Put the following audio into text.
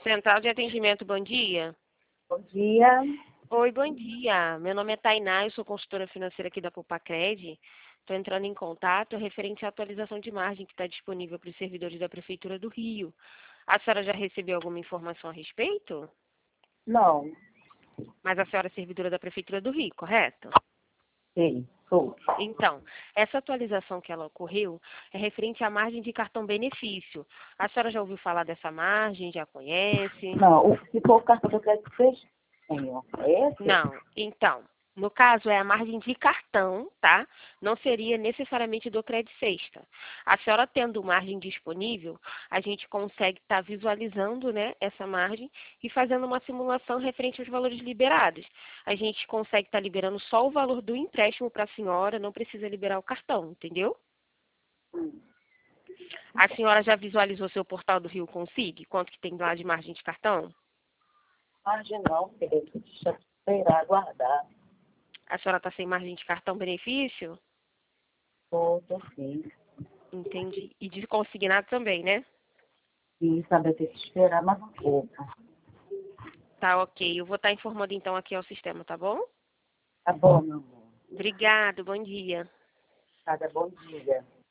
Central de atendimento, bom dia. Bom dia. Oi, bom dia. Meu nome é Tainá, eu sou consultora financeira aqui da Pupacred. Estou entrando em contato referente à atualização de margem que está disponível para os servidores da Prefeitura do Rio. A senhora já recebeu alguma informação a respeito? Não, Mas a senhora é servidora da Prefeitura do Rio, correto? sim, sou. Então, essa atualização que ela ocorreu é referente à margem de cartão benefício. A senhora já ouviu falar dessa margem? Já conhece? Não, se for o cartão do crédito fez, tenho. É esse? Não. Então, no caso é a margem de cartão, tá? Não seria necessariamente do Credit Sexta. A senhora tendo margem disponível, a gente consegue estar visualizando, né, essa margem e fazendo uma simulação referente aos valores liberados. A gente consegue estar liberando só o valor do empréstimo para a senhora, não precisa liberar o cartão, entendeu? A senhora já visualizou seu portal do Rio Consigue? Quanto que tem lá de margem de cartão? Margem não, querido. Deixa eu esperar, aguardar. A senhora está sem margem de cartão benefício? Tô sim. Entendi. E de consignado também, né? E saber ter que esperar mais um pouco. Tá, ok. Eu vou estar informando então aqui ao sistema, tá bom? Tá bom, meu amor. Obrigado, bom dia. Cada bom dia.